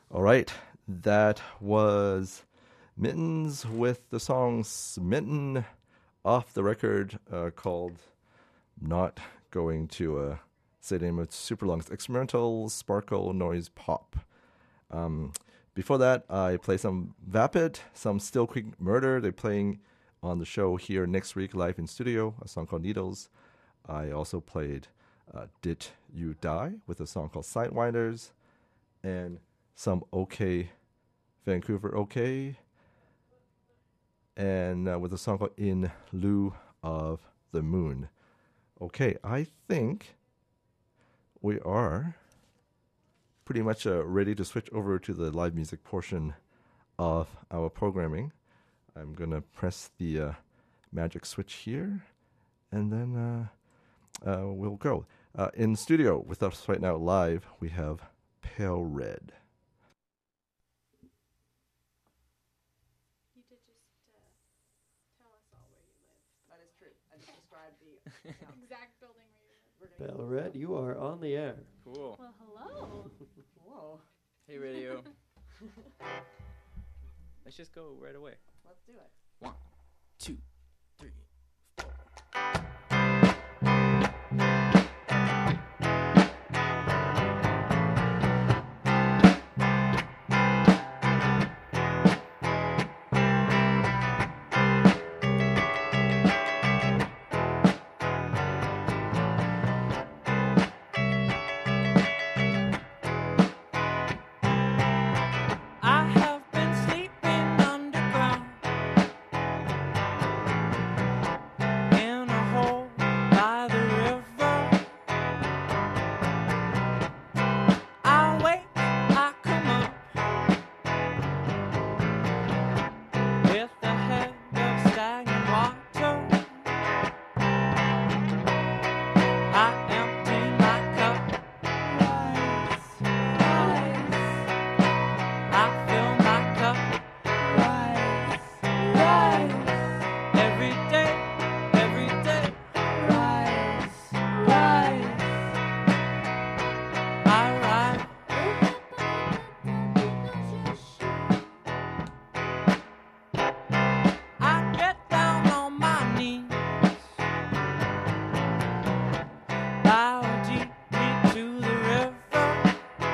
All right, that was Mittens with the song Smitten off the record called Not Going to Say the name of Superlungs, experimental sparkle noise pop. Before that, I played some Vapid, some Still Creek Murder. They're playing on the show here next week live in studio, a song called Needles. I also played Did You Die with a song called Sidewinders, and some OK Vancouver OK, and with a song called In Lieu of the Moon. Okay, I think we are pretty much ready to switch over to the live music portion of our programming. I'm going to press the magic switch here, and then we'll go. In studio with us right now live, we have Pale Red. You did just tell us all where you live. That is true. I just described the exact building where you live. Pale Red, you are on the air. Cool. Well, hello. Whoa. Hey, radio. Let's just go right away. Let's do it. 1, 2, 3, 4. I have been sleeping underground in a hole by the river. I wake, I come up with the head of stagnant water. I empty my cup. I fill my cup. Every day, every day. I rise. I get down on my knees, bow deeply to the river.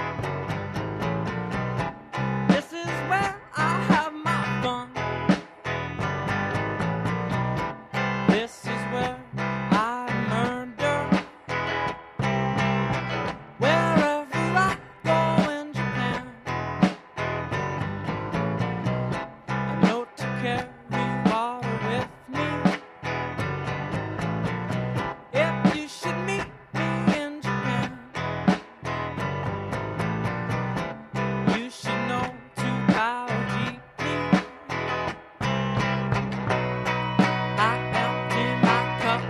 This is where I have my fun. This is where I murder. Wherever I go in Japan, I know to carry water with me. If you should meet me in Japan, you should know to bow deeply. I empty my cup.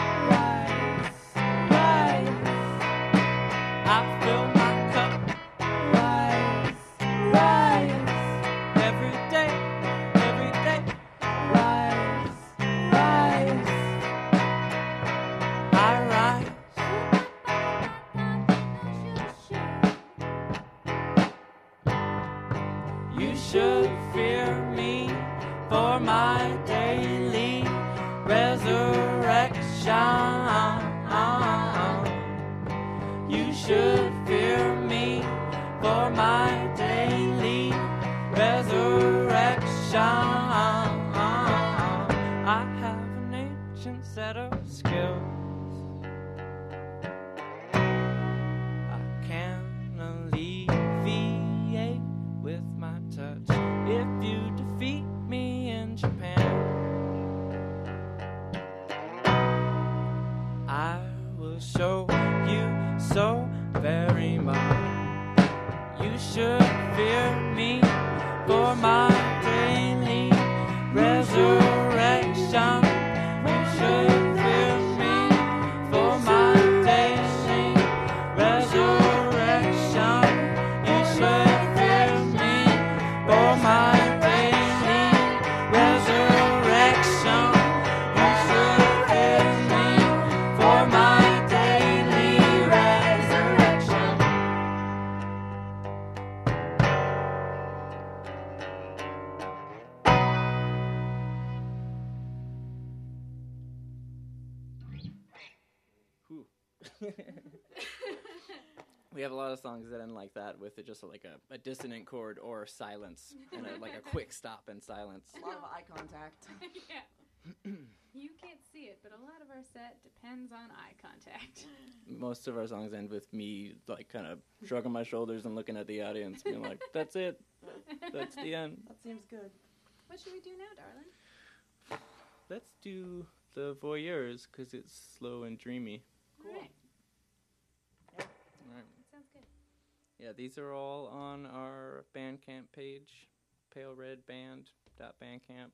I fill my cup. Every day, every day. I rise. You should fear me for my daily resurrection. You should fear me for my daily resurrection. I have an ancient set of skills. I can alleviate with my touch if you defeat me in Japan. I will show you so very much. You should fear me for my daily resurrection. You should fear me for my daily resurrection. You should fear me for my daily resurrection. You should fear me for my daily resurrection. We have a lot of songs that end like that with just like a dissonant chord or silence and like a quick stop and silence. A lot of eye contact. Yeah. You can't see it, but a lot of our set depends on eye contact. Most of our songs end with me like kind of shrugging my shoulders and looking at the audience, being like, "That's it. That's the end." That seems good. What should we do now, darling? Let's do the Voyeurs because it's slow and dreamy. Cool. All right. All right. That sounds good. Yeah, these are all on our Bandcamp page, paleredband.bandcamp.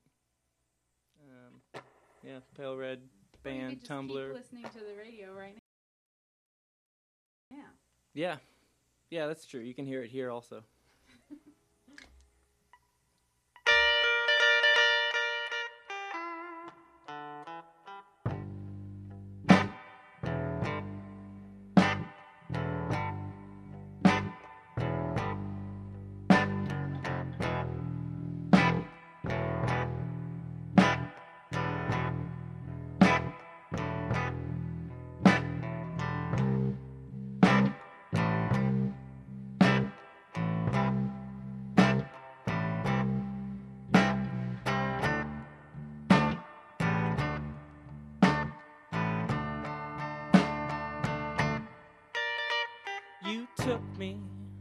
Yeah, Pale Red Or you Band could just Tumblr. keep listening to the radio right now. Yeah, that's true. You can hear it here also. You took me.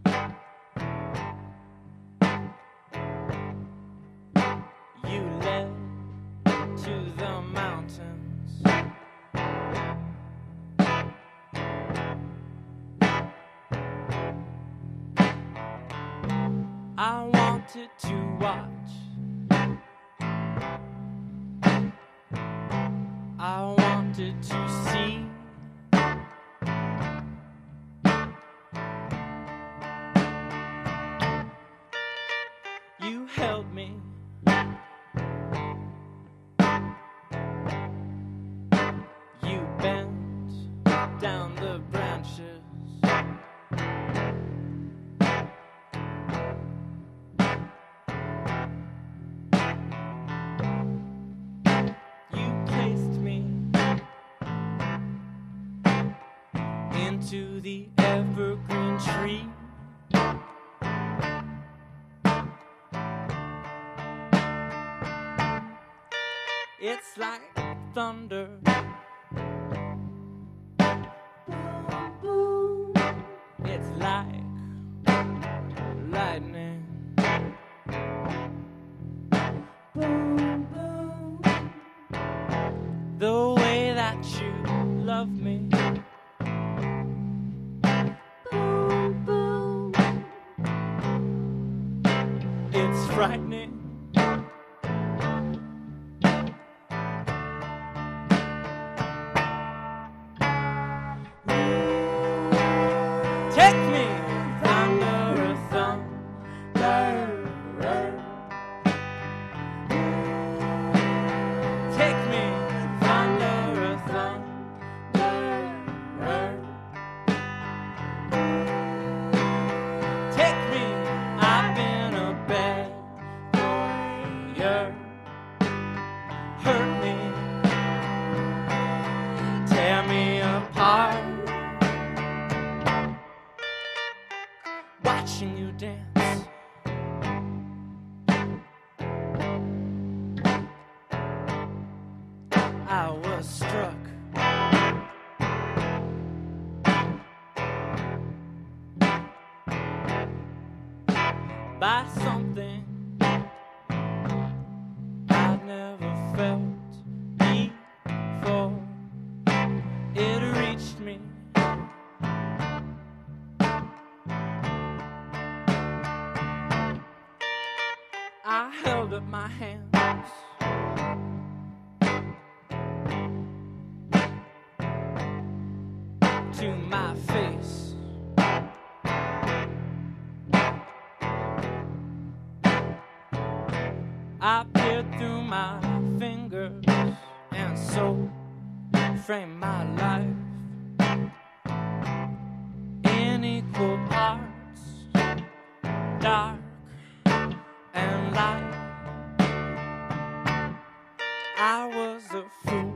You led to the mountains. I wanted to watch. I wanted to see. You held me. You bent down the branches. You placed me into the evergreen tree. It's like thunder. It's like lightning. The way that you love me. It's frightening. Take me under a thunder. Take me under a thunder. Take me, I've been a bad voyeur. Hurt me, tear me apart. Watching you dance. I was struck. By something I'd never felt before. It reached me. I held up my hands. To my face. I peered through my fingers and so framed my life in equal parts, dark and light. I was a fool.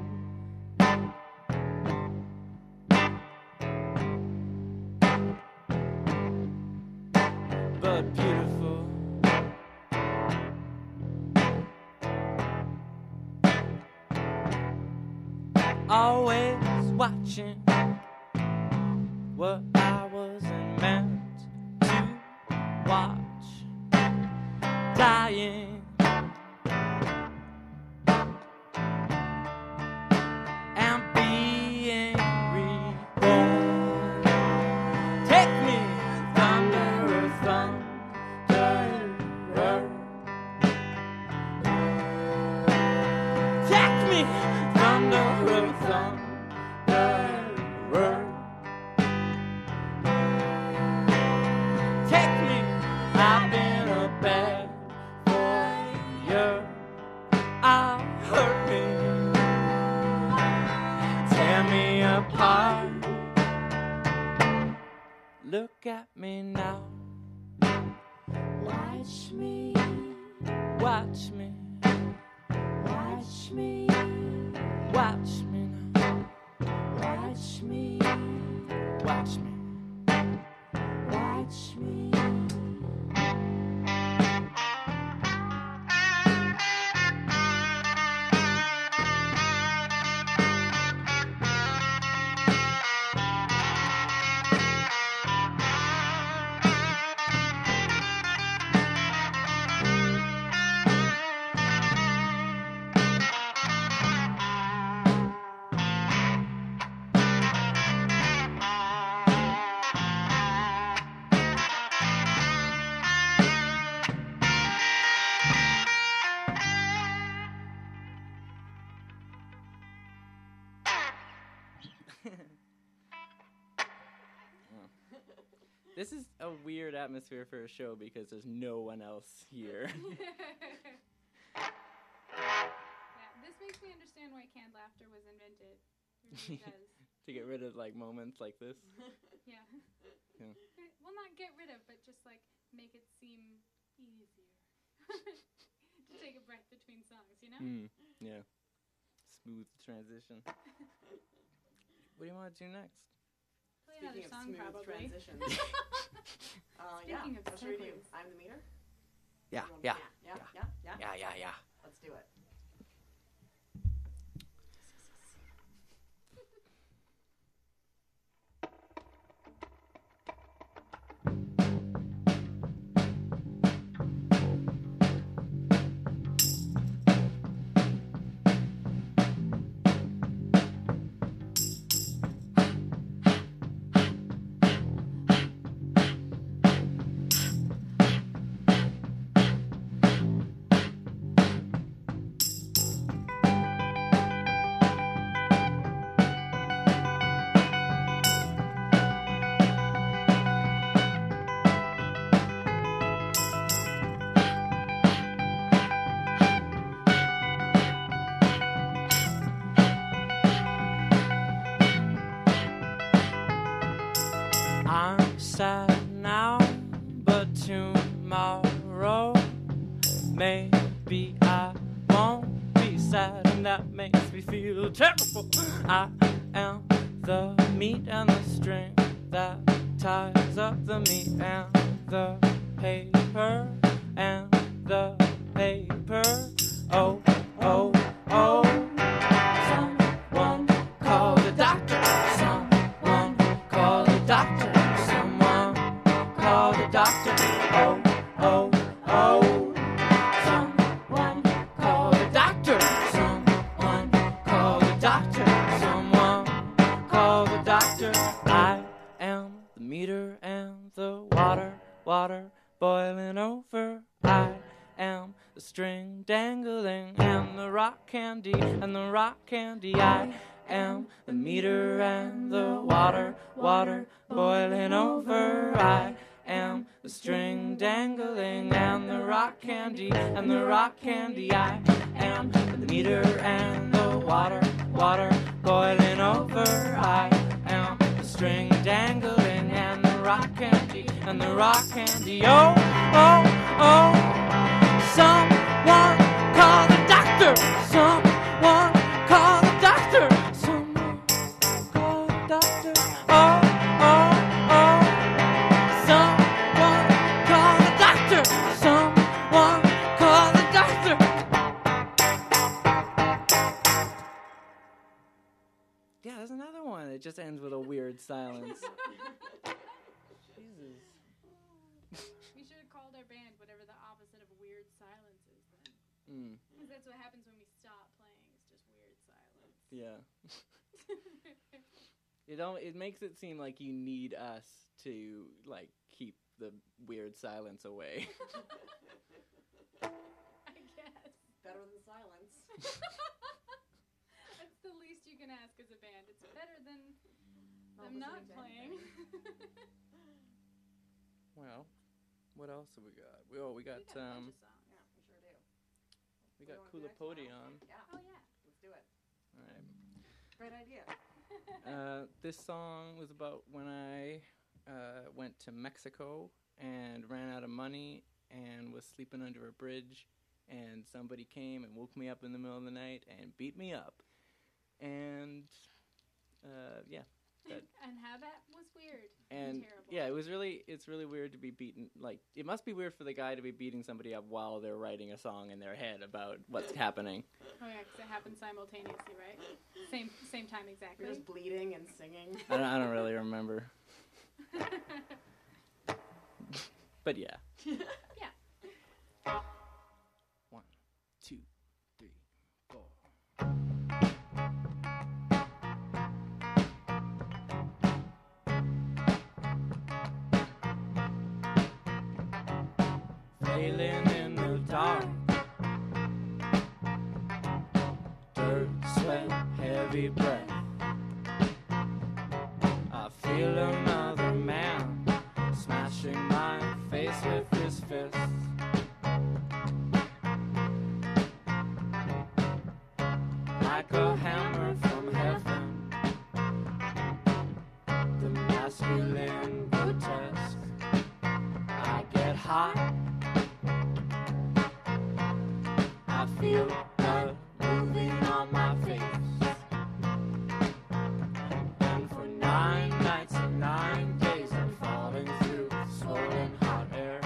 but beautiful. Always watching what I wasn't meant to watch. Dying and being reborn. Take me, thunder, thunderer. Take me, thunder, thunderer. Take me, I've been a bad warrior. I'll hurt me, tear me apart. Look at me now. Watch me, Watch me, watch me, watch me now. watch me, Watch me. watch me. This is a weird atmosphere for a show because there's no one else here. Yeah, this makes me understand why canned laughter was invented. It really does. To get rid of like moments like this. Yeah. Yeah. Well, not get rid of, but just like make it seem easier to take a breath between songs, you know? Yeah. Smooth transition. What do you want to do next? Play another Speaking of song, smooth probably. transitions. Yeah, Speaking of what should we do? segues. I'm the meter? Yeah, You want- yeah, yeah. Let's do it. I'm sad now, but tomorrow maybe I won't be sad, and that makes me feel terrible. I am the meat and the string that ties up the meat and the paper and the paper. Oh, oh, oh. Someone call the doctor. Someone call the doctor. Someone call the doctor. Oh, oh, oh. Someone call the doctor. Someone call the doctor. Someone call the doctor. I am the meter and the water boiling over. I am the string dangling and the rock candy and the rock candy. I am the meter and the water boiling over. I am the string dangling and the rock candy and the rock candy. I am the meter and the water boiling over. I am the string dangling and the rock candy and the rock candy. Oh, oh, oh. Someone call the doctor. Someone call the doctor. Someone call the doctor. Oh, oh, oh. Someone call the it just ends with a weird silence. Jesus. We should have called our band whatever the opposite of weird silence is then. Because that's what happens when we stop playing. It's just weird silence. Yeah. It makes it seem like you need us to like keep the weird silence away. I guess. Better than silence. That's the least you can ask as a band. It's better than Not them not listening to playing. Well, what else have we got? We We got got a bunch of songs. Yeah, we sure do. we got You wanna do Kulapodi next on. one? Yeah, Oh yeah. let's do it. All right. Great idea. This song was about when I went to Mexico and ran out of money and was sleeping under a bridge, and somebody came and woke me up in the middle of the night and beat me up. And yeah. And how that was weird. And terrible. yeah, it's really weird to be beaten. Like, it must be weird for the guy to be beating somebody up while they're writing a song in their head about what's happening. Oh yeah, because it happened simultaneously, right? Same time exactly. You're just bleeding and singing. I don't really remember. But yeah. Yeah. 1, 2, 3, 4. Failing in the dark, dirt, sweat, heavy breath. I feel another man smashing my face with his fist. Like a hammer from heaven, the masculine grotesque. I get hot, I feel blood moving on my face. And for 9 nights and 9 days I'm falling through swollen hot air.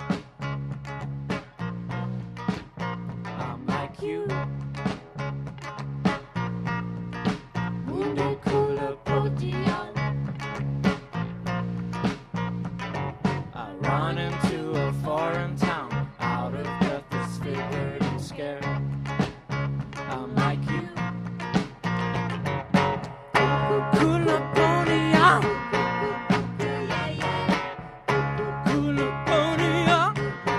I'm like you, wounded Kulapodian. I run into a foreign town, out of breath, disfigured and scared. I'm like you, Kulapodian. Kulapodian.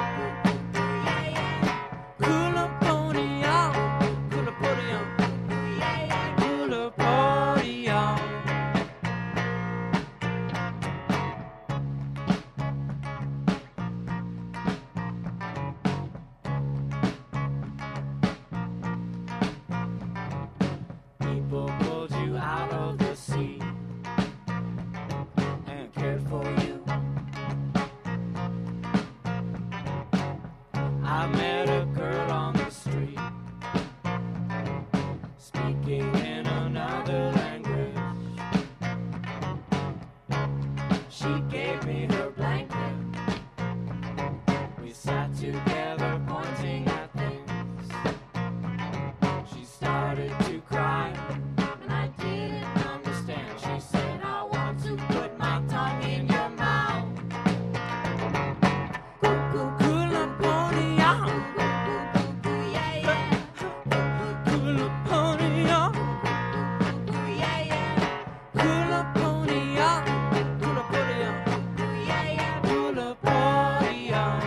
Kulapodian. Kulapodian. Kulapodian. People pulled you out of the sea and cared for you. I met a girl on the street, speaking in another language. She gave me her blanket. We sat together pointing at things. She started to cry, and I didn't understand. She said, I want to put my tongue in your mouth. Kulapodian. Kulapodian. Kulapodian. Kulapodian. Kulapodian.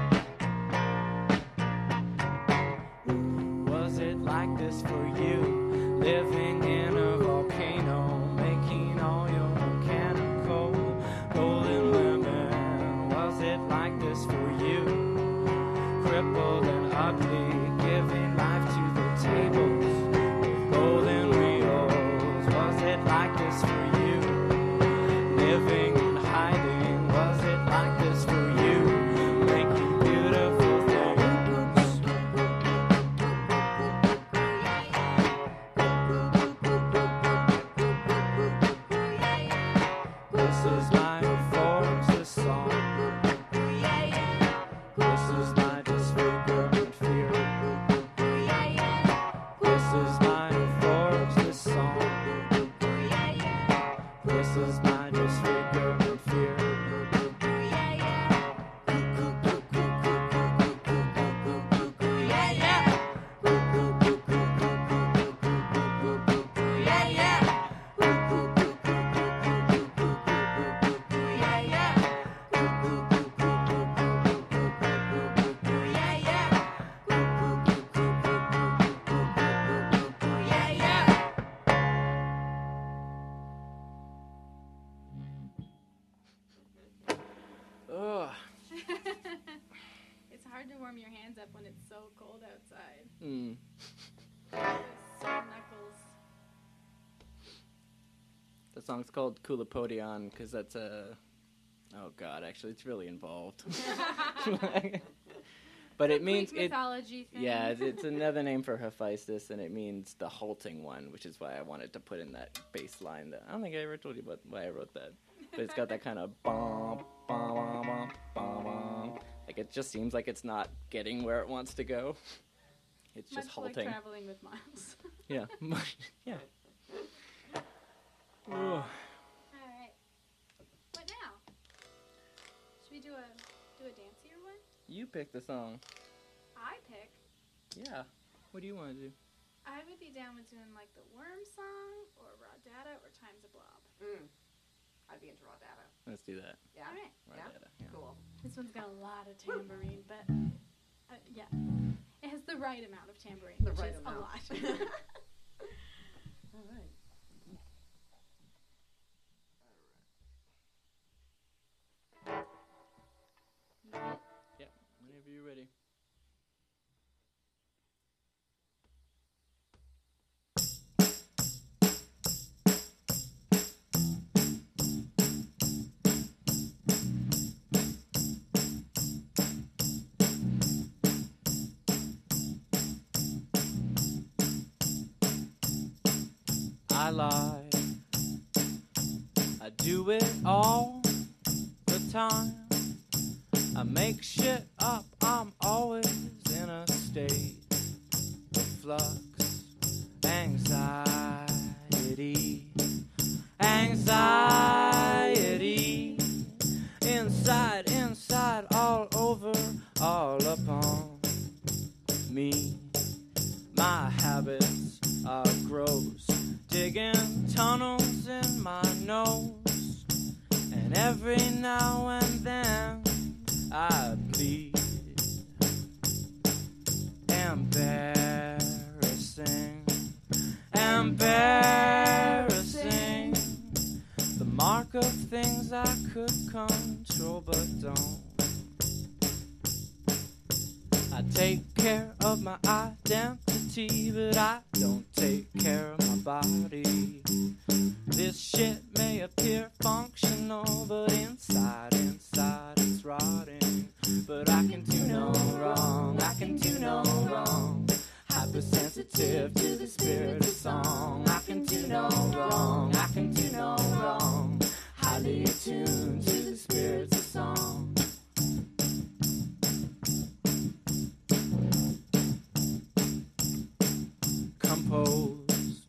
Was it like this for you, living in a volcano, making all your mechanical golden women? Was it like this for you, crippled and ugly, giving life to the tables with golden wheels? Was it like this for you, living and hiding? Was it like this for you, making beautiful things? This is my Forbes, this song. This is my disfigurement fear. This is my Forbes, this song. hard to warm your hands up when it's so cold outside. Mm. Sore knuckles. The song's called Kulapodion because that's a... Oh, God, actually, it's really involved. But it means... Greek mythology thing. Yeah, it's another name for Hephaestus, and it means the halting one, which is why I wanted to put in that bass line. That I don't think I ever told you about why I wrote that. But it's got that kind of bum, bum, bum, bum, bum. Like, it just seems like it's not getting where it wants to go. It's just Much halting. like traveling with Miles. Yeah. Yeah. Ooh. All right. What now? Should we do a dancier one? You pick the song. I pick. Yeah. What do you want to do? I would be down with doing like the Worm song or Raw Data or Time's a Blob. I'd be into raw data. Let's do that. Yeah. All right. Raw Yeah? data, yeah. Cool. This one's got a lot of tambourine, but yeah, it has the right amount of tambourine, The which right is amount. a lot. All right. Yep. Whenever you're ready. I lie. I do it all the time. I make shit up. I'm always in a state of flux. Anxiety. Anxiety. Inside, inside, all over, all upon me. My habits are gross. Digging tunnels in my nose. And every now and then I bleed. Embarrassing. Embarrassing. The mark of things I could control but don't. I take care of my identity, but I don't take care of my body. This shit may appear functional, but inside it's rotting. But I can do no wrong, I can do no wrong. Hypersensitive to the spirit of song. I can do no wrong, I can do no wrong. Highly attuned to the spirits of song. Composed,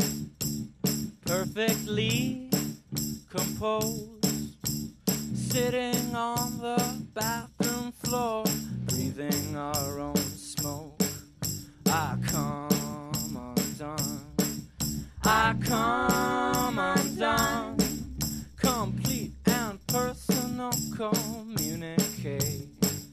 perfectly composed, sitting on the bathroom floor, breathing our own smoke. I come undone, I come undone, complete and personal communication.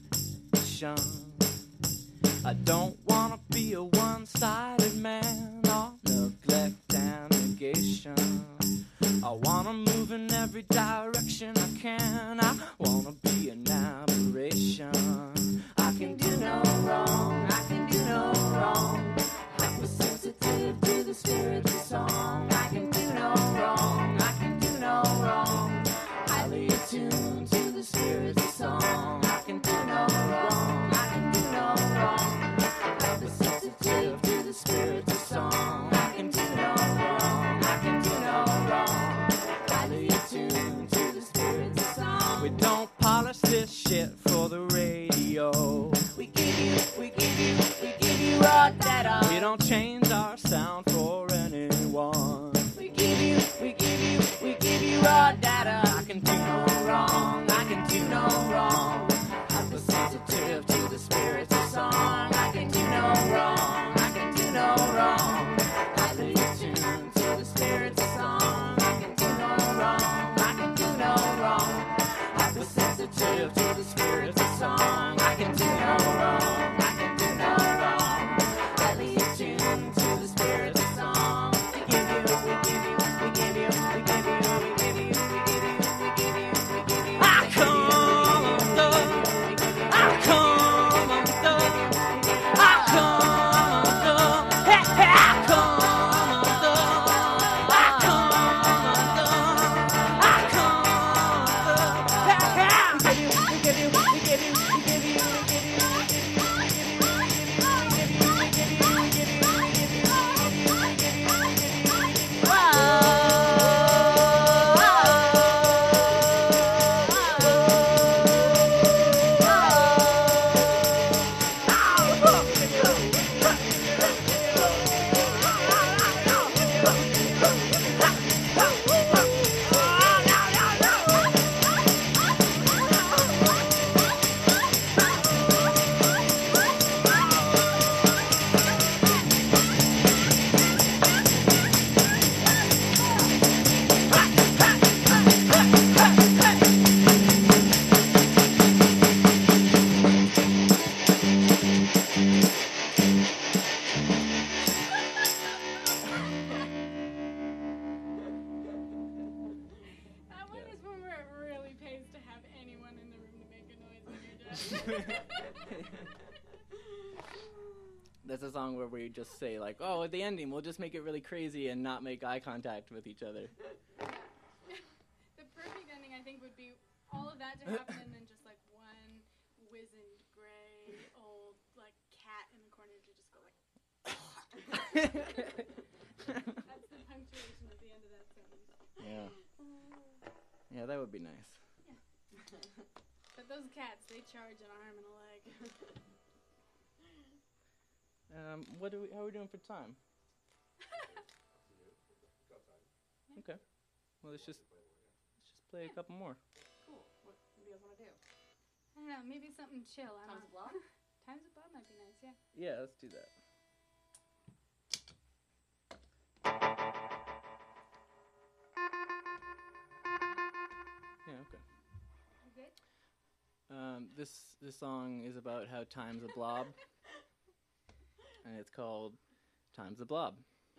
I don't wanna be a one-sided man or neglect and negation. I wanna move in every direction I can. I wanna be an aberration. I can do no wrong, I can do no wrong. Hypersensitive to the spirit of song. I can do no wrong, I can do no wrong. Highly attuned to the spirit of song. I can do no wrong, I can do no wrong. Hypersensitive to the spirit of song. I can do no wrong, I can do no wrong. Highly attuned to the spirit of song. We don't polish this shit for the radio. We give you raw data. We don't change our sound for anyone. We give you raw data. I can do no wrong, I can do no wrong. Hypersensitive to the spirits of song. I can do no wrong, I can do no wrong. Highly attuned to the spirits of song. I can do no wrong, I can do no wrong. Hypersensitive to the spirits of song. I can do no wrong, I can do no wrong. Highly attuned That's a song where we just say, like, oh, at the ending, we'll just make it really crazy and not make eye contact with each other. The perfect ending, I think, would be all of that to happen and then just, like, one wizened, gray, old, like, cat in the corner to just go, like... That's the punctuation at the end of that sentence. Yeah. Yeah, that would be nice. Yeah. But those cats, they charge an arm and a leg. How are we doing for time? Okay. Well, let's just play a couple more. Cool. What do you guys want to do? I don't know, maybe something chill. Times of Blob? Times of Blob might be nice, yeah. Yeah, let's do that. Yeah, okay. You good? This song is about how time's a blob, and it's called Time's a Blob.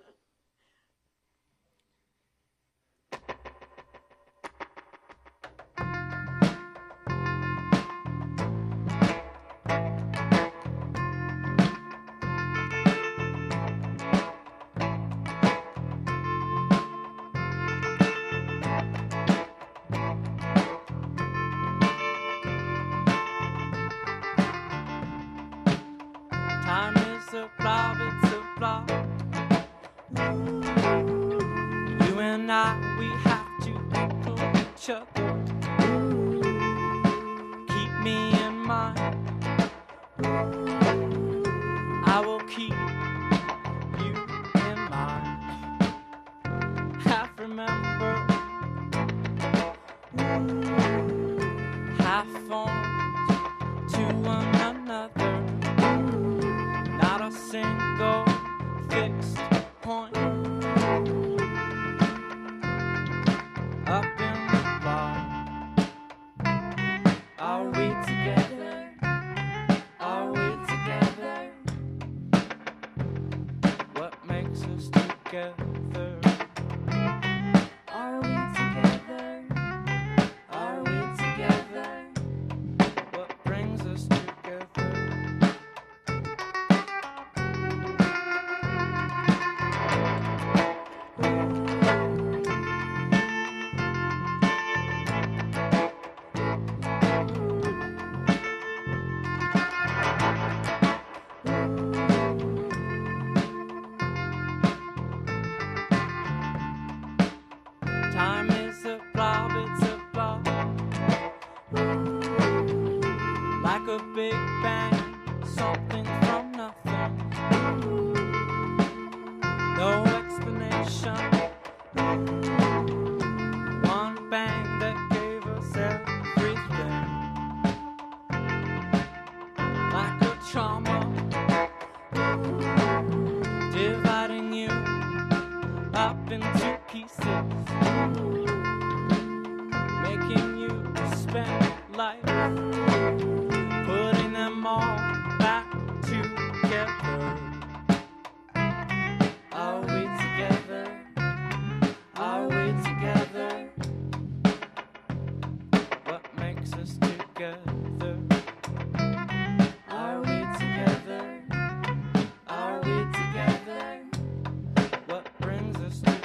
Time is a blob, it's a blob. You and I, we have to echo each other. Keep me in mind. I will keep you in mind. Half remember, half formed to one another. Not a single fixed point up in the bar. Are we together? Are we together? What makes us together? Are we together? Are we together? What brings us together? Time is a blob, it's a blob. Like a big bang, something from nothing. No explanation. One bang that gave us everything. Like a trauma, dividing you up into pieces, making you spend life putting them all back together. Are we together? Are we together? What makes us together? Are we together? Are we together? What brings us together?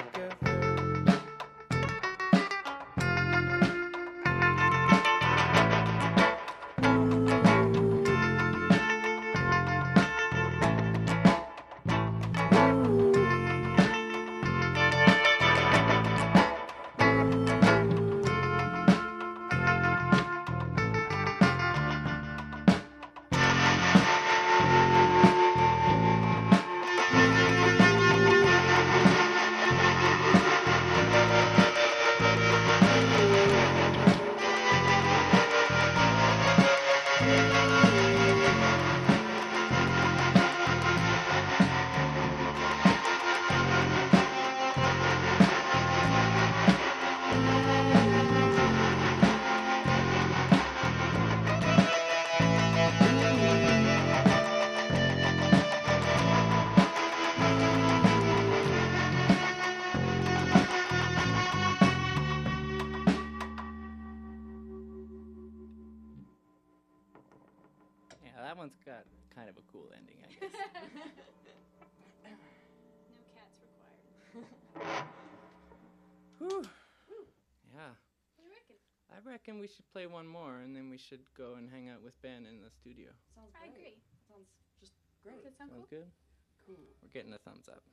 that one's got kind of a cool ending, I guess. No cats required. Whew. Yeah. What do you reckon? I reckon we should play one more, and then we should go and hang out with Ben in the studio. Sounds I great. agree. Sounds just great. Does that sound Sounds cool? good? Cool. We're getting a thumbs up.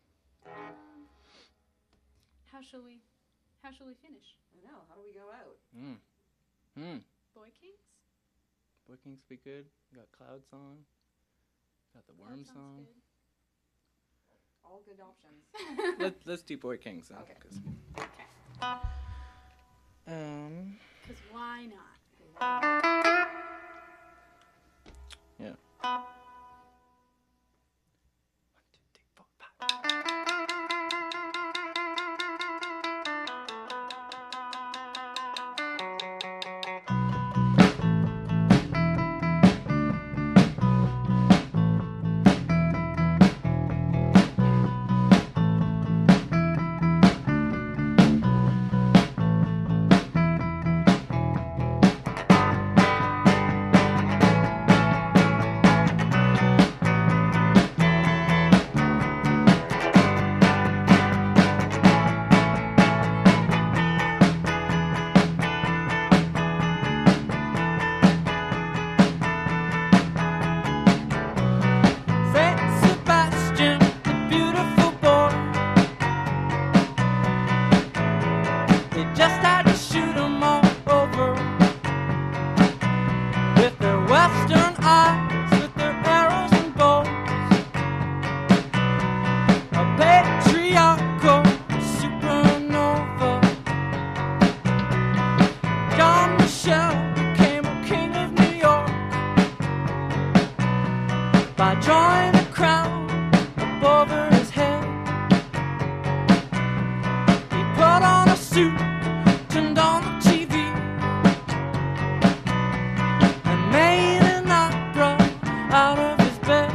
How shall we finish? I know. How do we go out? Boy Kings? Boy Kings be good. We got Cloud Song. Got the Worm That sounds Song. good. All good options. Let's do Boy Kings then. Okay. 'Cause- Okay. Because why not? Yeah. 1, 2, 3, 4, 5. Saint Sebastian, the beautiful boy. They just had to shoot 'em all over with their western eyes, with their arrows and bows. A patriarchal supernova. John Michel became a king of New York by drawing a crown over his head. He put on a suit, turned on the TV, and made an opera out of his bed.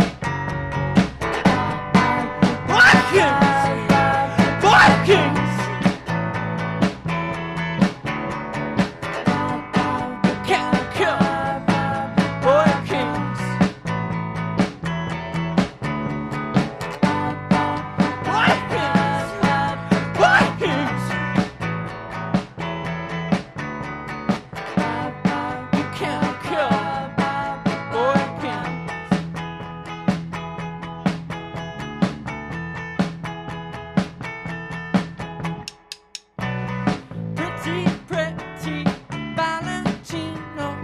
Boy Kings! Boy Kings! You can't kill Boy Kings! Boy Kings! Boy Kings! You can't kill Boy Kings! Pretty, pretty Valentino,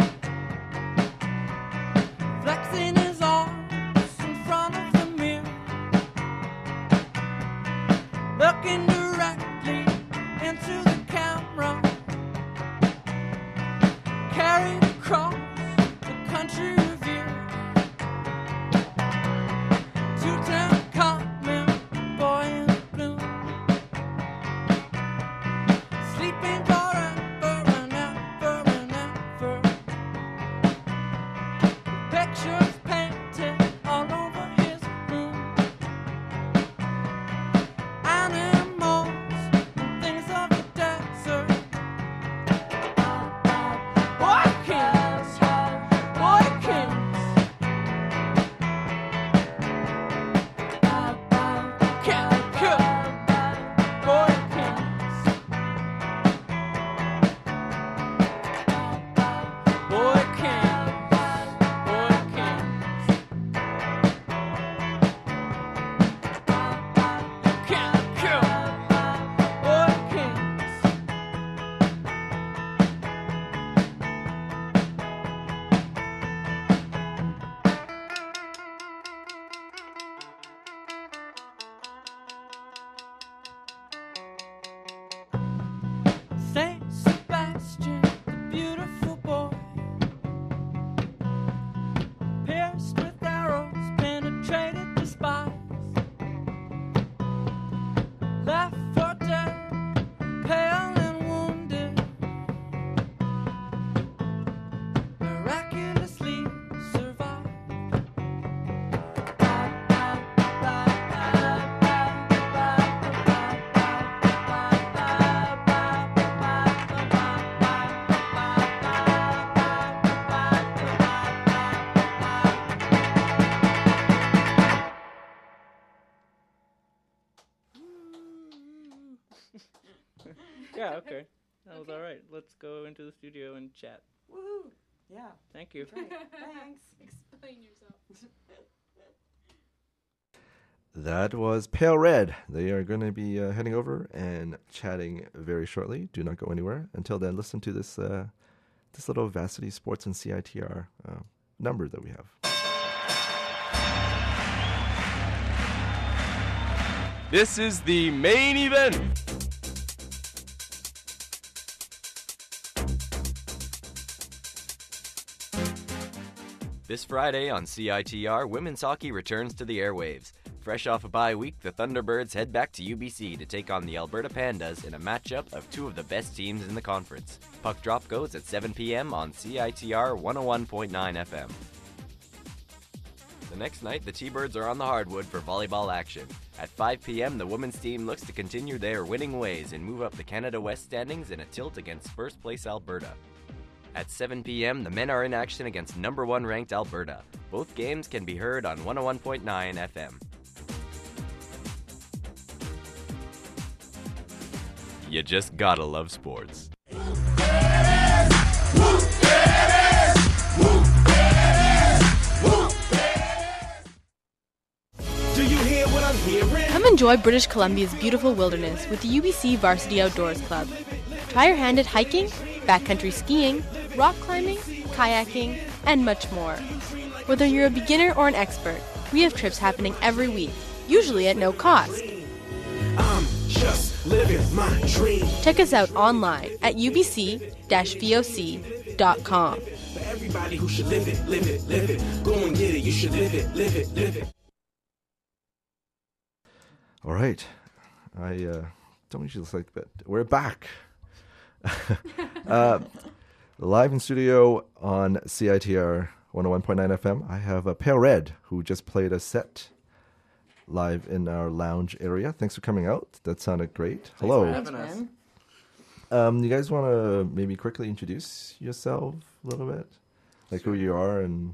flexing his arms in front of the mirror, looking directly into the camera, carried across the country review. Tutankhamun, boy in blue, sleeping forever and ever and ever. Pictures painted all over his room. Animals and things of the desert. Boy Kings, Boy Kings. Yeah, okay. That was all right. Let's go into the studio and chat. Woohoo! Yeah. Thank you. Great. Thanks. Explain yourself. That was Pale Red. They are going to be heading over and chatting very shortly. Do not go anywhere. Until then, listen to this this little Varsity Sports and CITR number that we have. This is the main event. This Friday on CITR, women's hockey returns to the airwaves. Fresh off a bye week, the Thunderbirds head back to UBC to take on the Alberta Pandas in a matchup of two of the best teams in the conference. Puck drop goes at 7 p.m. on CITR 101.9 FM. The next night, the T-Birds are on the hardwood for volleyball action. At 5 p.m., the women's team looks to continue their winning ways and move up the Canada West standings in a tilt against first place Alberta. At 7 p.m., the men are in action against number 1 ranked Alberta. Both games can be heard on 101.9 FM. You just gotta love sports. Come enjoy British Columbia's beautiful wilderness with the UBC Varsity Outdoors Club. Try your hand at hiking, backcountry skiing, rock climbing, kayaking, and much more. Whether you're a beginner or an expert, we have trips happening every week, usually at no cost. Just living my dream. Check us out online at ubc-voc.com. For everybody who should live it, live it, live it. Go and get it, you should live it, live it, live it. All right. I don't usually like that. We're back. Live in studio on CITR 101.9 FM. I have Pale Red, who just played a set live in our lounge area. Thanks for coming out. That sounded great. Hello. Thanks for having us. You guys want to maybe quickly introduce yourself a little bit? Like who you are and...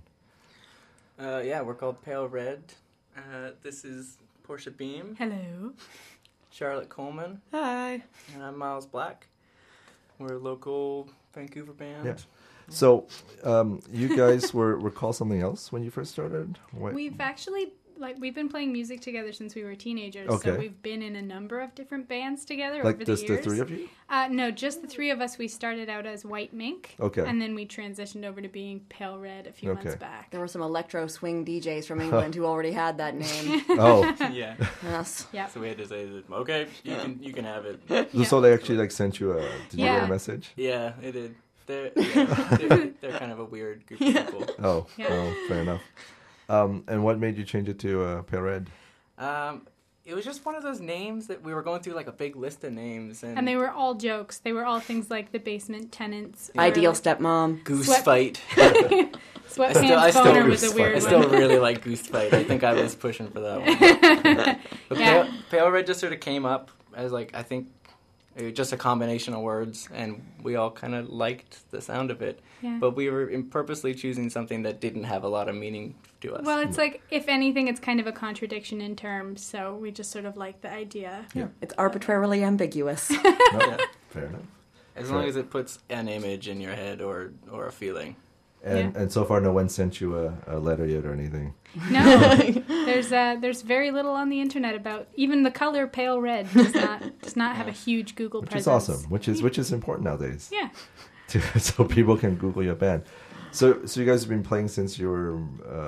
Yeah, we're called Pale Red. This is Portia Beam. Hello. Charlotte Coleman. Hi. And I'm Miles Black. We're a local Vancouver band. Yeah. So, you guys were called something else when you first started? What? We've actually, we've been playing music together since we were teenagers. Okay. So we've been in a number of different bands together Like over just the years. the three of you? No, just the three of us. We started out as White Mink. Okay. And then we transitioned over to being Pale Red a few months back. There were some electro swing DJs from England who already had that name. Oh. Yeah. Yes. Yep. So we had to say, okay, you can have it. So they actually sent you did you get a message? Yeah, it did. They're kind of a weird group of people. Oh, Yeah. oh, fair enough. And what made you change it to Pale Red? It was just one of those names that we were going through like a big list of names. And they were all jokes. They were all things like the Basement Tenants. or Ideal stepmom. Goose Sweat- Fight. Sweatpants Boner was a weird I one. still really like Goose Fight. I think I was pushing for that one. But Yeah. Pale Red just sort of came up as I think just a combination of words, and we all kind of liked the sound of it. Yeah. But we were purposely choosing something that didn't have a lot of meaning to us. Well, it's like, if anything, it's kind of a contradiction in terms, so we just sort of like the idea. Yeah. It's arbitrarily ambiguous. No, fair enough. As long as it puts an image in your head or a feeling. And so far, no one sent you a letter yet or anything. No, there's very little on the internet about even the color pale red does not have a huge Google Which presence. is awesome. Which is important nowadays. Yeah. So people can Google your band. So you guys have been playing since you were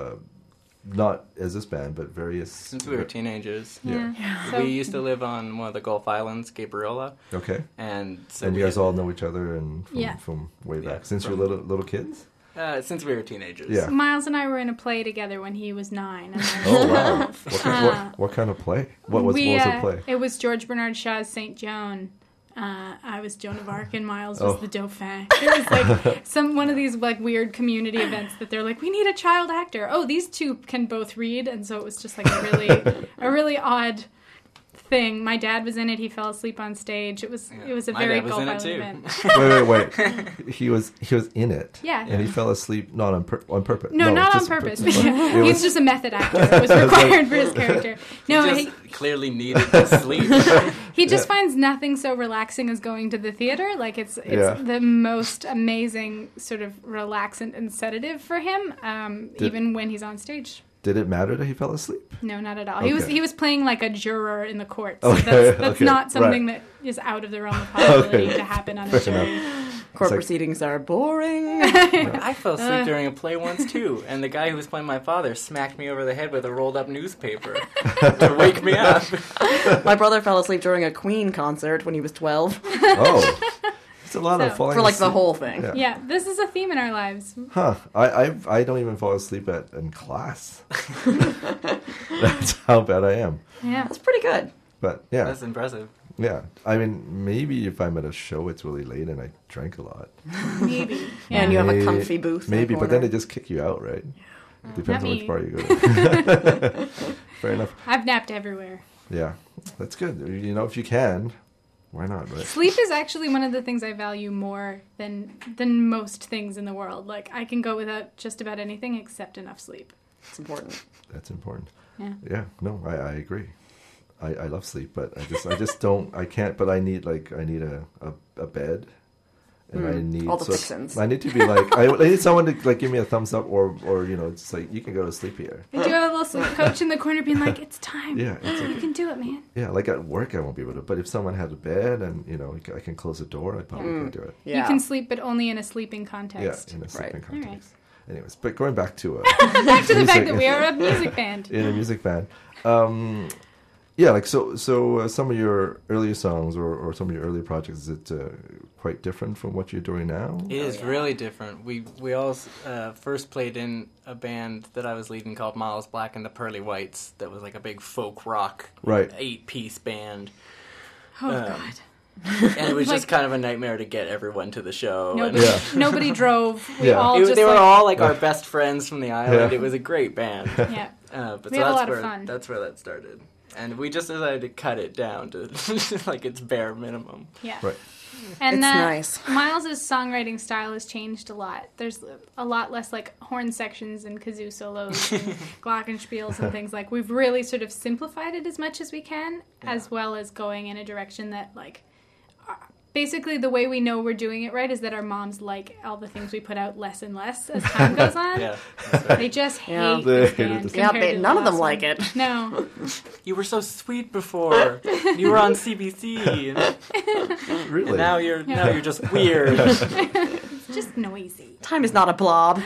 not as this band, but various. Since we were teenagers. Yeah. So, We used to live on one of the Gulf Islands, Gabriola, Okay. and so And we you guys had- all know each other and from way back since you were little kids. since we were teenagers. Yeah. Miles and I were in a play together when he was 9. And I was Oh wow! 12. What kind of play? What was the play? It was George Bernard Shaw's Saint Joan. I was Joan of Arc and Miles was the Dauphin. It was like one of these like weird community events that they're like, we need a child actor. Oh, these two can both read, and so it was just like a really odd thing. My dad was in it. He fell asleep on stage. It was a My very dad was Gulf in it Island too. event. Wait. He was in it. Yeah. And he fell asleep not on purpose. No, not on just- purpose. it He's was- just a method actor. It was required for his character. No, He just clearly needed to sleep. he just finds nothing so relaxing as going to the theater. Like it's Yeah. the most amazing sort of relaxant and sedative for him, even when he's on stage. Did it matter that he fell asleep? No, not at all. Okay. He was playing like a juror in the court. So Okay, that's okay, not something right. that is out of the realm of possibility Okay, to happen on a fair jury. enough. Court like- proceedings are boring. I fell asleep during a play once too, and the guy who was playing my father smacked me over the head with a rolled up newspaper to wake me up. My brother fell asleep during a Queen concert when he was 12 Oh. It's a lot of So- falling for like the asleep. whole thing. Yeah. Yeah, this is a theme in our lives. Huh. I don't even fall asleep in class. That's how bad I am. Yeah. That's pretty good. But yeah. That's impressive. Yeah. I mean, maybe if I'm at a show, it's really late and I drank a lot. Maybe. Yeah. And you have a May- comfy booth. in the Maybe, but then corner. they just kick you out, right? Depends Not on which me. bar you go to. Fair enough. I've napped everywhere. Yeah. That's good. You know, if you can, why not, right? Sleep is actually one of the things I value more than most things in the world. Like I can go without just about anything except enough sleep. It's important. That's important. Yeah. Yeah. No, I agree. I love sleep, but I just don't. I can't. But I need a bed, and I need all the fixins. I need to be like I need someone to like give me a thumbs up or it's like you can go to sleep here. I do have a little sleep coach in the corner being like, "It's time. Yeah, it's You like, can do it, man." yeah. Like at work, I won't be able to. But if someone had a bed and I can close the door, I probably could do it. Yeah. You can sleep, but only in a sleeping Yeah, context. in a sleeping Right. context. Anyways, but going back to Back to the fact music. that we are a music band. in a music band. Yeah, like so some of your earlier songs or some of your earlier projects, is it quite different from what you're doing now? It is really different. We all first played in a band that I was leading called Miles Black and the Pearly Whites. That was like a big folk rock, Right. 8-piece band, Oh God. and it was just Like- kind of a nightmare to get everyone to the show. And Nobody, Yeah. nobody drove. We Yeah. all They just were like, all like our best friends from the island. Yeah. It was a great band. yeah. But We so had a that's lot of where fun. that's where that started. And we just decided to cut it down to like its bare minimum. Yeah. Right. And It's nice. Miles's songwriting style has changed a lot. There's a lot less like horn sections and kazoo solos and glockenspiels and things like. We've really sort of simplified it as much as we can, as well as going in a direction that like. Basically, the way we know we're doing it right is that our moms like all the things we put out less and less as time goes on. Yeah. They just hate Yeah. this They hate band it. Yeah, compared to none the of them last like one. it. No. You were so sweet before. You were on CBC, and Really? now you're just weird. It's just noisy. Time is not a blob.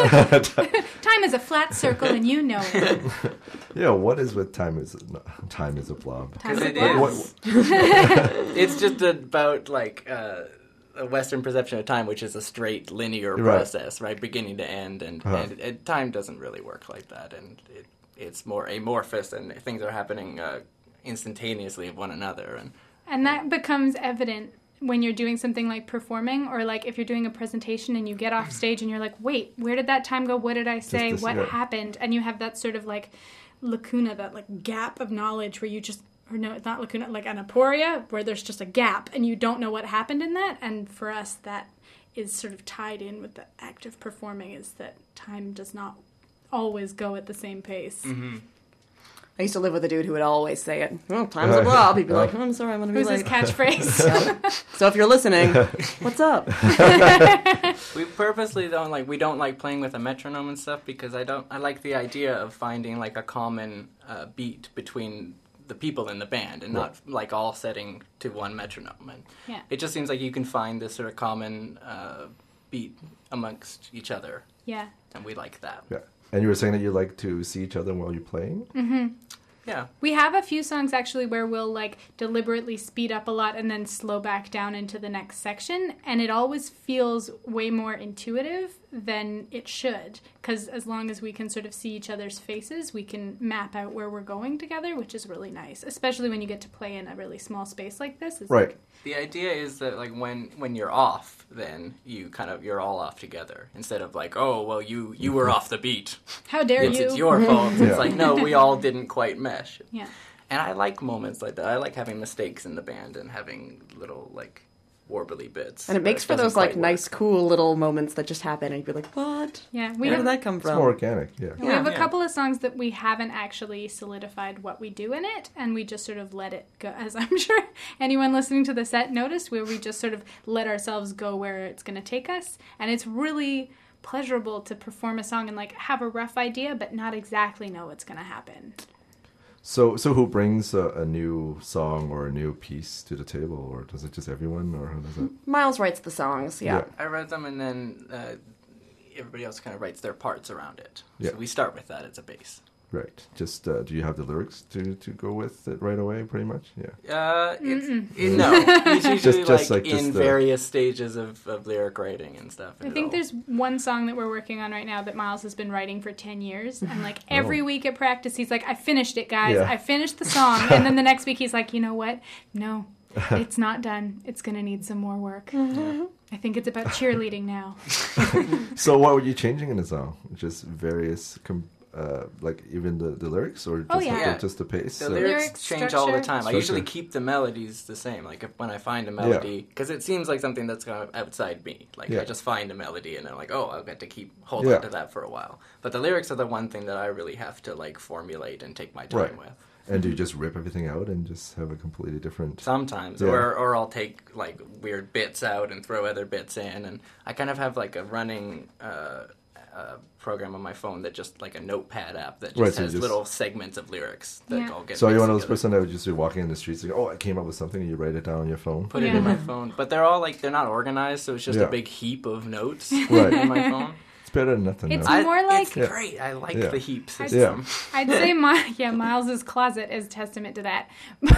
Time is a flat circle, and you know it. Yeah, what is with time is a blob? Time's a it blob. is. It's just about like a Western perception of time, which is a straight linear Right. process, right, beginning to end, and time doesn't really work like that, and it's more amorphous, and things are happening instantaneously of one another, And that becomes evident when you're doing something like performing, or like if you're doing a presentation and you get off stage and you're like, wait, where did that time go? What did I say? this- What yeah. happened? And you have that sort of like lacuna, that like gap of knowledge where you just, or no, it's not lacuna, like an aporia, where there's just a gap and you don't know what happened in that. And for us, that is sort of tied in with the act of performing, is that time does not always go at the same pace. I used to live with a dude who would always say it. Oh, time's a blob. He'd be like, oh, I'm sorry, I'm going to be Who's his late. catchphrase? So if you're listening, what's up? we purposely we don't like playing with a metronome and stuff, because I like the idea of finding like a common beat between the people in the band, and not like all setting to one metronome, and Yeah. it just seems like you can find this sort of common beat amongst each other, Yeah. and we like that. Yeah. And you were saying that you like to see each other while you're playing? Yeah. We have a few songs actually where we'll like deliberately speed up a lot and then slow back down into the next section, and it always feels way more intuitive than it should, because as long as we can sort of see each other's faces, we can map out where we're going together, which is really nice, especially when you get to play in a really small space like this. It's Right. like, The idea is that like when you're off, then you're all off together, instead of like, oh well, you were off the beat. how dare you? It's your fault. Yeah. It's like, no, we all didn't quite mesh. Yeah. And I like moments like that. I like having mistakes in the band and having little, like, warbly bits. And it makes for those, like, nice, cool little moments that just happen, and you'd be like, what? Yeah, Where did that come It's from? more organic, yeah. We have a couple of songs that we haven't actually solidified what we do in it, and we just sort of let it go, as I'm sure anyone listening to the set noticed, where we just sort of let ourselves go where it's going to take us. And it's really pleasurable to perform a song and, like, have a rough idea, but not exactly know what's going to happen. So who brings a new song or a new piece to the table, or does it just everyone, or how does it? Miles writes the songs, yeah. I write them, and then everybody else kind of writes their parts around it. Yeah. So we start with that as a base. Right. Just do you have the lyrics to go with it right away? Pretty much, yeah. No, it's usually just in various stages of lyric writing and stuff. I think there's one song that we're working on right now that Miles has been writing for 10 years. And, like, every week at practice, he's like, I finished it, guys. Yeah. I finished the song. And then the next week, he's like, you know what? No, it's not done. It's going to need some more work. I think it's about cheerleading now. So what were you changing in the song? Just various... like even the lyrics, or just, just the pace? The lyrics change all the time. I usually keep the melodies the same. Like when I find a melody, because it seems like something that's kind of outside me. Like I just find a melody and I'm like, oh, I'll get to hold on to that for a while. But the lyrics are the one thing that I really have to like formulate and take my time with. And do you just rip everything out and just have a completely different... Sometimes. Or I'll take, like, weird bits out and throw other bits in. And I kind of have, like, a running program on my phone that just, like, a notepad app that just has little segments of lyrics that all get So you're one of those together. person that would just be walking in the streets and go, oh, I came up with something, and you write it down on your phone? Put it in my phone. But they're all, like, they're not organized, so it's just a big heap of notes in my phone. It's better than nothing. It's more like... It's great. I like the heap system. I'd say Miles's closet is testament to that.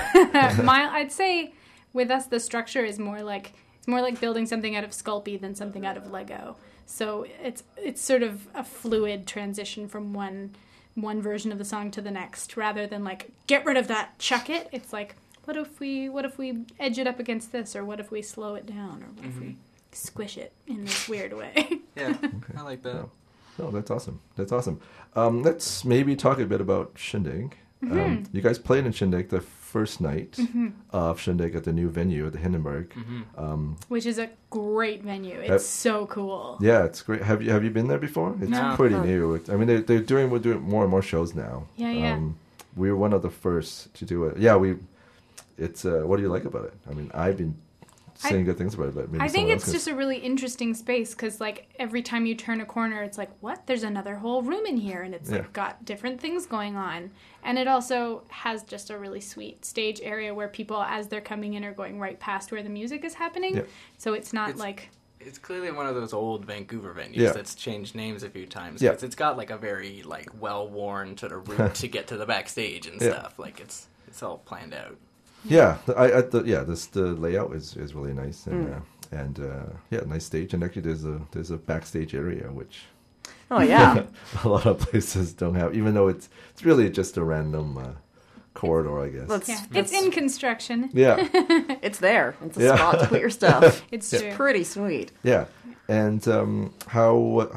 I'd say with us the structure is more like building something out of Sculpey than something out of Lego. So it's sort of a fluid transition from one version of the song to the next, rather than like get rid of that, chuck it. It's like what if we edge it up against this, or what if we slow it down, or what if we squish it in this weird way. Yeah, I like that. Oh, that's awesome. That's awesome. Let's maybe talk a bit about Shindig. You guys played in Shindig the first night of Shindig at the new venue at the Hindenburg. Which is a great venue. It's so cool. Yeah, it's great. Have you been there before? It's pretty new. I mean, we're doing more and more shows now. Yeah. We were one of the first to do it. Yeah, it's what do you like about it? I mean, I've been saying good things about it, but maybe I think someone it's else just a really interesting space, because like every time you turn a corner, it's like, what? There's another whole room in here, and it's like got different things going on. And it also has just a really sweet stage area where people, as they're coming in, are going right past where the music is happening. Yeah. So it's not It's clearly one of those old Vancouver venues that's changed names a few times. Because it's got like a very like well-worn sort of route to get to the backstage and stuff. Like it's all planned out. Yeah, the layout is really nice, and nice stage. And actually, there's a backstage area which a lot of places don't have, even though it's really just a random corridor, I guess. It's in construction. Yeah, it's there. It's a spot to put your stuff. It's pretty sweet. Yeah. And how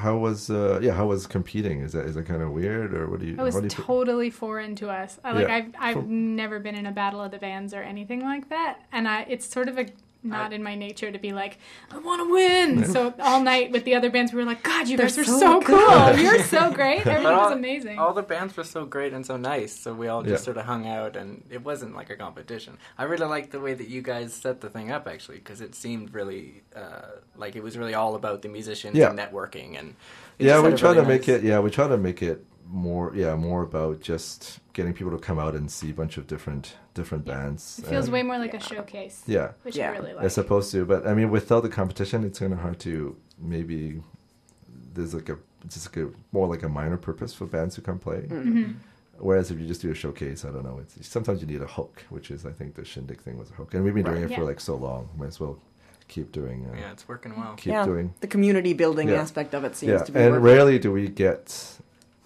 was competing? Is that kind of weird, or what do you? It was totally foreign to us. I've never been in a battle of the bands or anything like that, and it's sort of not in my nature to be like, I want to win. So all night with the other bands, we were like, God, you guys are so cool. You're so great. Everything was amazing. All the bands were so great and so nice. So we all just sort of hung out, and it wasn't like a competition. I really liked the way that you guys set the thing up, actually, because it seemed really like it was really all about the musicians and networking. And we try to make it more about just getting people to come out and see a bunch of different bands. It feels way more like a showcase. Yeah. Which I really like. As opposed to, but I mean, without the competition, it's kind of hard to maybe, there's more like a minor purpose for bands who come play. Mm-hmm. Whereas if you just do a showcase, I don't know, sometimes you need a hook, which is, I think the Shindig thing was a hook. And we've been doing it for like so long, might as well keep doing. It's working well. The community building aspect of it seems to be and working. rarely do we get,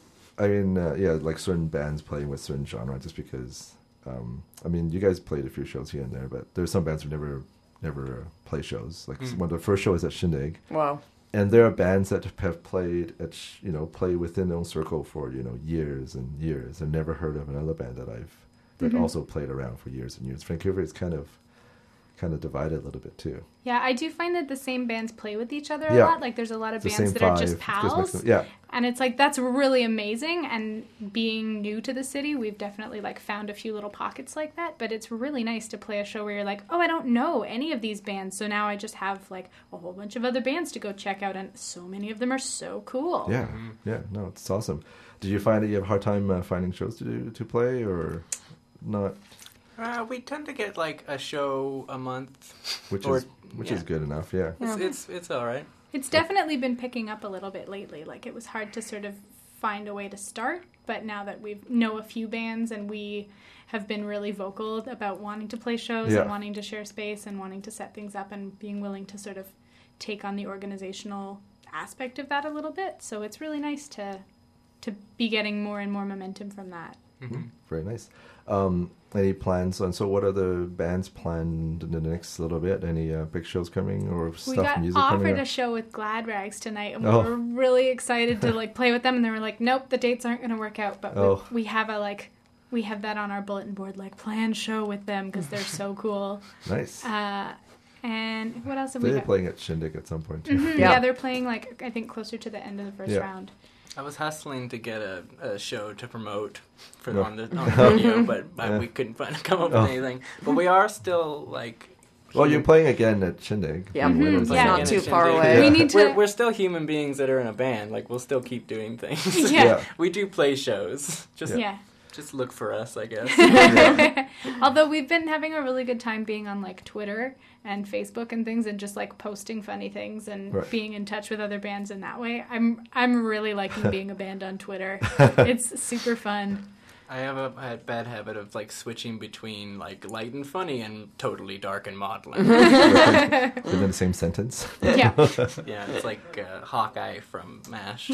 like certain bands playing with certain genre, just because, you guys played a few shows here and there, but there's some bands who never play shows. Like one of the first shows at Shindig. Wow. And there are bands that have played play within their own circle for, years and years, and never heard of another band that I've that also played around for years and years. Vancouver is kind of divided a little bit too. Yeah, I do find that the same bands play with each other a Yeah. lot. Like there's a lot of It's the bands same that are five, just pals. yeah. And it's like, that's really amazing. And being new to the city, we've definitely like found a few little pockets like that. But it's really nice to play a show where you're like, oh, I don't know any of these bands. So now I just have like a whole bunch of other bands to go check out. And so many of them are so cool. Yeah, yeah, no, it's awesome. Did you find that you have a hard time finding shows to play or not? We tend to get like a show a month, Which is good enough, yeah. It's all right. It's definitely been picking up a little bit lately. Like it was hard to sort of find a way to start, but now that we know a few bands and we have been really vocal about wanting to play shows and wanting to share space and wanting to set things up and being willing to sort of take on the organizational aspect of that a little bit. So it's really nice to be getting more and more momentum from that. Mm-hmm. Very nice. Any plans on? So, what are the bands planned in the next little bit? Any big shows coming or We got offered a show with Glad Rags tonight, and we were really excited to like play with them. And they were like, "Nope, the dates aren't going to work out." But we have that on our bulletin board, like planned show with them because they're so cool. Nice. And what else have we got? They're playing at Shindig at some point too. Mm-hmm. Yeah, they're playing like I think closer to the end of the first round. I was hustling to get a show to promote on the radio, but we couldn't come up with anything. But we are still like. Well, you're playing again at Shindig. Yeah, it's not too far away. We need to. We're still human beings that are in a band. Like we'll still keep doing things. Yeah. We do play shows. Just look for us, I guess. Although we've been having a really good time being on like Twitter and Facebook and things, and just like posting funny things and being in touch with other bands in that way. I'm really liking being a band on Twitter. It's super fun. I have a bad habit of like switching between like light and funny and totally dark and maudlin. Within the same sentence. Yeah. Yeah, it's like Hawkeye from MASH.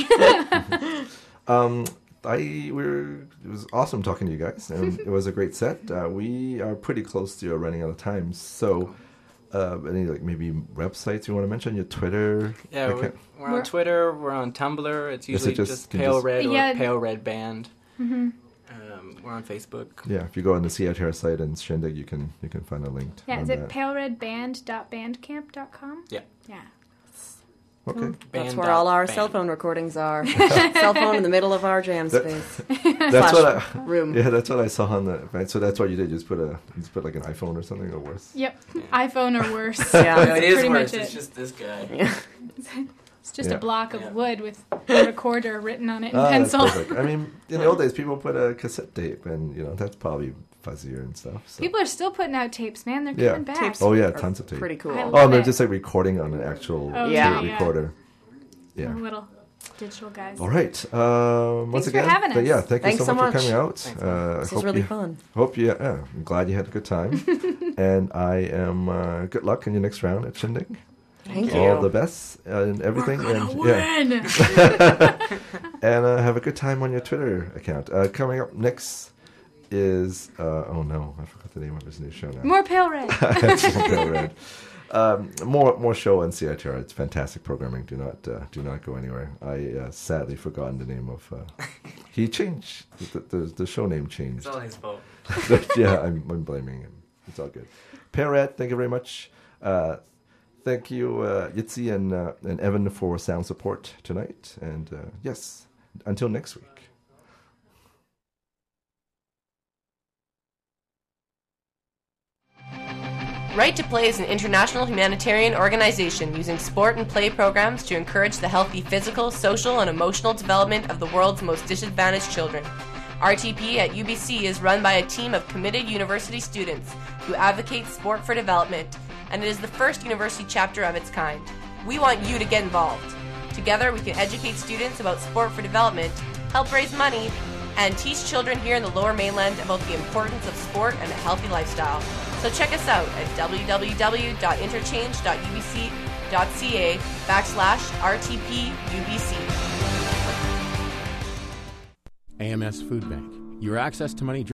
It was awesome talking to you guys, and it was a great set. We are pretty close to running out of time, so any like maybe websites you want to mention? Your Twitter? Yeah, we're on Twitter. We're on Tumblr. It's usually just Pale Red or Pale Red Band. Mm-hmm. We're on Facebook. Yeah, if you go on the CITR site and Shindig, you can find a link. Yeah, is it paleredband.bandcamp.com? Yeah. Yeah. Okay. That's where all our cell phone recordings are. Cell phone in the middle of our jam space. That's what room. Yeah, that's what I saw on the. So that's what you did. You just put like an iPhone or something, or worse. Yep, iPhone or worse. Yeah, no, it is pretty worse. Much it's just this guy. Yeah. It's just a block of wood with a recorder written on it in pencil. That's perfect. I mean, in the old days, people put a cassette tape, and that's probably fuzzier and stuff. So. People are still putting out tapes, man. They're coming back. Tapes tons of tape. Pretty cool. They're just like recording on an actual tape recorder. Yeah. Our little digital guys. All right. Thanks for having us. Yeah, thank you so much for coming out. This was really fun. I'm glad you had a good time. And I am good luck in your next round at Shindig. Thank you. All the best and everything. We're gonna win. And have a good time on your Twitter account. Coming up next is oh no, I forgot the name of his new show now. More Pale Red. Pale Red. More show on CITR. It's fantastic programming. Do not go anywhere. I sadly forgotten the name of. He changed the show name changed. It's all his fault. Yeah, I'm blaming him. It's all good. Pale Red, thank you very much. Thank you, Yitzi and Evan for sound support tonight. And yes, until next week. Right to Play is an international humanitarian organization using sport and play programs to encourage the healthy physical, social, and emotional development of the world's most disadvantaged children. RTP at UBC is run by a team of committed university students who advocate sport for development, and it is the first university chapter of its kind. We want you to get involved. Together, we can educate students about sport for development, help raise money, and teach children here in the Lower Mainland about the importance of sport and a healthy lifestyle. So check us out at www.interchange.ubc.ca/RTPUBC. AMS Food Bank. Your access to money